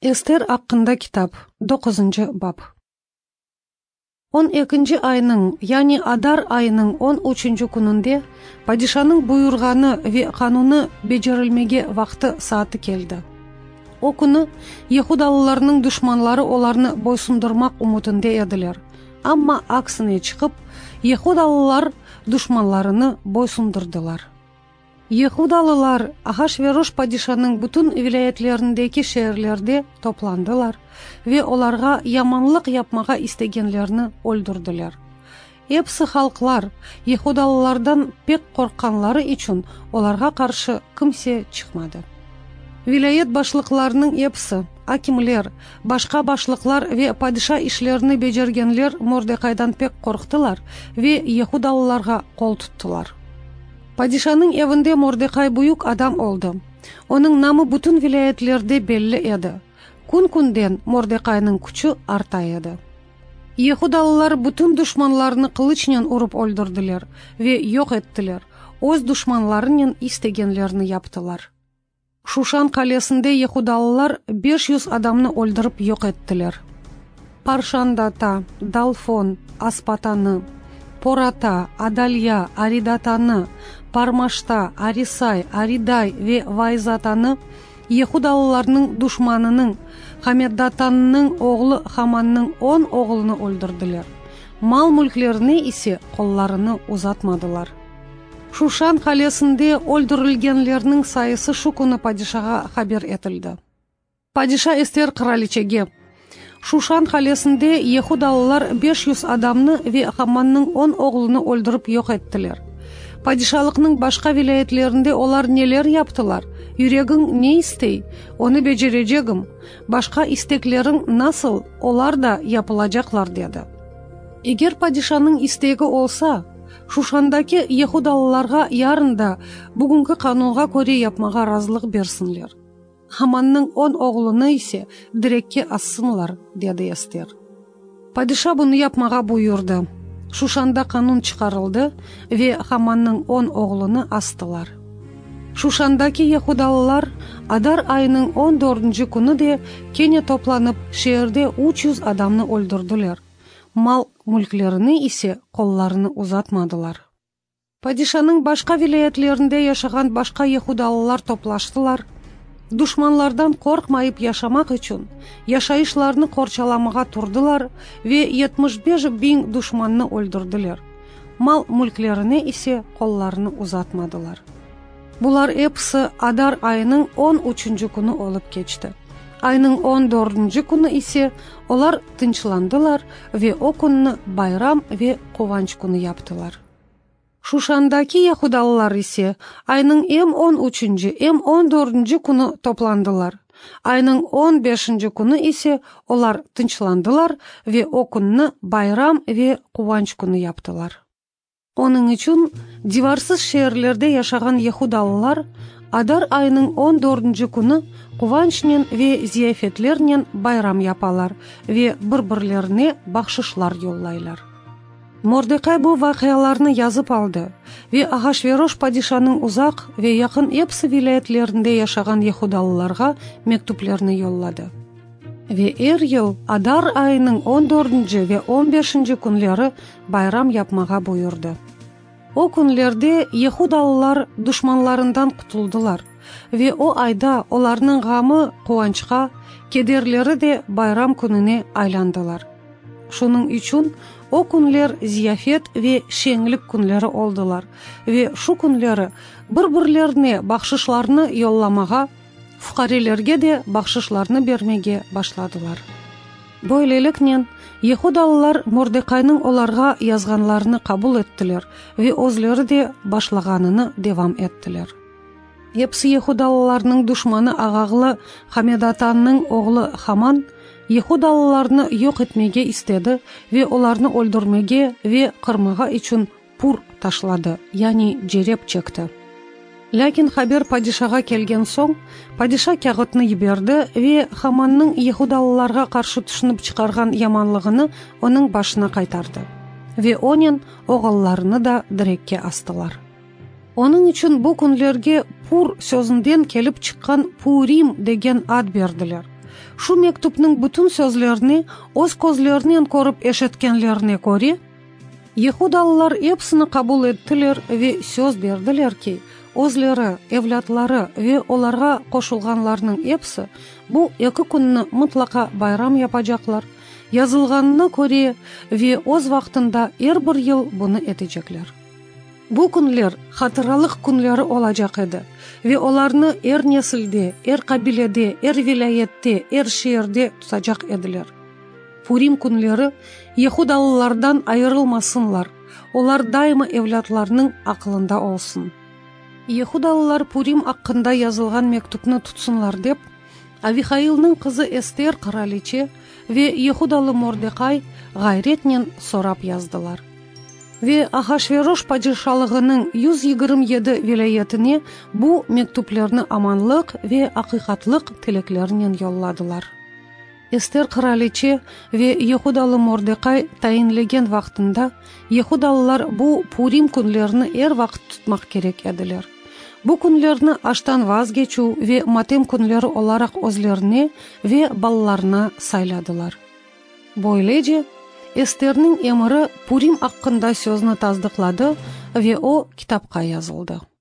Эстер ақында китап 9 бап. 12 айның, яғни Адар айының 13 күнінде падишаның бұйырғаны ве қануны бежерілмеге вақты сааты келді. О күні Ехудалыларының дұшманлары оларны бойсундырмақ умутында еділер. Амма аксыне чықып, Ехудалылар дұшманларыны бойсундырдылар. Ехудалылар Ахашверош падишаның бүтін вилаятлеріндегі шehirlerde топландылар ве оларға яманлық yapmaға истегенлерні өлдірділер. Епсі халқлар Ехудалылардан пек қорққанлары үшін оларға қаршы кімсе шықмады. Вилаят башлықларының епсі, акимлер, башқа башлықлар ве падиша ішлеріні бежергенлер Мордекайдан пек қорқтылар ве Ехудалыларға қол тұттылар. Падишаның evinde Мордекай büyük адам oldu. Оның намы бүтін вилаятлерде белли еді. Күн-күнден Мордекайның күчі арта еді. Ехудалылар бүтін дұшманларыны қылычнен ұрып өлдірділер ве yok еттілер. Өз дұшманларының істегенлеріні яптылар. Шушан қалесінде Ехудалылар 500 адамны өлдіріп yok еттілер. Паршандата, Далфон, Аспатаны, Пората, Адалья, Аридатаны, Пармашта, Арисай, Аридай ве Вайзатаны Ехудалыларның душманының Хамеддатанның оғлы Хаманның 10 оғлыны өлдірділер. Мал мүлклеріне исе қолларыны ұзатмадылар. Шушан қалесінде өлдірілгенлерінің сайысы шу күні падишаға хабер етілді. Падиша Эстер краличеге: Шушан қалесінде Ехудалылар 500 адамны ве Хаманның 10 оғлыны өлдіріп yok еттілер. Падишалықның башқа вилаятлерінде олар нелер яптылар? Юрегің не істей? Оны бежережегім. Башқа истеклерің насыл? Олар да япылажақлар деді. Егер падишаның истегі олса, Шушандаки Ехудалыларға ярында бүгінгі қанунға көре yapmaға разылық берсінлер. Хаманның 10 оғлыны исе дирекке ассынлар, деді Эстер. Падиша бұны yapmaға бұйырды. Шушанда қанун шығарылды ве Хаманның 10 оғлыны астылар. Шушандаки Ехудалылар Адар айының 14 күні де кене топланып, шehirде 300 адамны өлдірділер. Мал мүлклеріні исе қолларыны ұзатмадылар. Падишаның башқа вилаятлерінде яшаған башқа Ехудалылар топлаштылар. Душманлардан қорқмайып яшамақ үшін яшайышларны қорчаламаға тұрдылар ве 75.000 душманны өлдірділер. Мал мүлклеріне исе қолларыны ұзатмадылар. Бұлар епсі Адар айының 13 күні олып кечті. Айның 14 күні исе олар тынчландылар ве о күнні байрам ве қуанч күні яптылар. Шушандаки Ехудалылар исе айның 13, 14 күні топландылар. Айның 15 күні исе олар тынчландылар ве о күнні байрам ве қуанч күні яптылар. Оның үшін диварсыз шehirlerde яшаған Ехудалылар Адар айының 14 күні қуанчнен ве зияфетлернен байрам япалар ве бір-бірлеріне бақшышлар yolлайлар. Мордекай бұл вақияларны язып алды ве Ахашверош падишаның ұзақ ве яқын епсі вилаятлерінде яшаған Ехудалыларға мектуплерні yolлады. Ве ел Адар айының 14 ве 15 күнлері байрам yapmaға бұйырды. О күнлерде Ехудалылар дұшманларынан құтылдылар ве о айда оларның ғамы қуанчқа, кедерлері де байрам күніне айландылар. Шуның үшін о күнлер зияфет ве шеңлік күнлері олдылар ве шу күнлері бір-бірлеріне бақшышларны yolламаға, фуқарилерге де бақшышларны бермеге башладылар. Böylelikнен Ехудалылар Мордекайның оларға язғанларыны қабыл еттілер ве өзлері де башлаганыны девам еттілер. Епсі Ехудалыларның дұшманы ағағылы Хамедатанның оғлы Хаман Ехудалыларны yok etmege istedi ve оларны öldürmege ve kırmağa için pur taşladı, yani cerep çekti. Lakin haber padişaға келген соң, падиша kağıtны еберді ve Хаманның Ехудалыларға қаршы түшініп çıkargan яманлығыны оның башына қайтарды. Ve onun oğullarını da direkке астылар. Оның үшін bu күнлерге Пур сөзінден келіп шыққан Пурим деген ад берділер. Шу мектупның бүтүн сөзлөрүн өз көзлөрүнөн көрүп эшеткенлерине көрө, Ехудалылар эпсini кабул эттилер ve сөз бердилер ки, өзлері, evlatlары ve оларға кошулганларның эпси бу 2 күннү мутлака байрам япажаклар, yazılганына көрө ve өз вактында эр бир yıl буну этежеклер. Бу күнлер хатыралык күнлери олажак эди ve оларны эр несилде, эр кабиледе, эр вилаетте, эр шээрде тутажак эдилер. Пурим күнлері Ехудалылардан айырылмасынлар, олар дайыма evlatlарының акылында олсын. Ехудалылар Пурим акында yazılган мектупны тутсунлар деп, Авихаилның кызы Эстер краличе ve Ехудалы Мордекай гайретнен сорап яздылар. Ve Ахашверош падишалыгының 127 вилаетине бу мектуплерни аманлык ve акыйкатлык тилеклеринен yolладылар. Эстер краличе ve Ехудалы Мордекай тайинлеген вактында Ехудалылар бу Пурим күнлерини эр вакыт тутмак керек эдилер. Бу күнлерни аштан вазгечүү ve матем күнлери оларак өзлерine ve балларына сайладылар. Бу элеже Эстернин эмири Пурим акында сөзүнү таздыклады ve o kitapка yazıldı.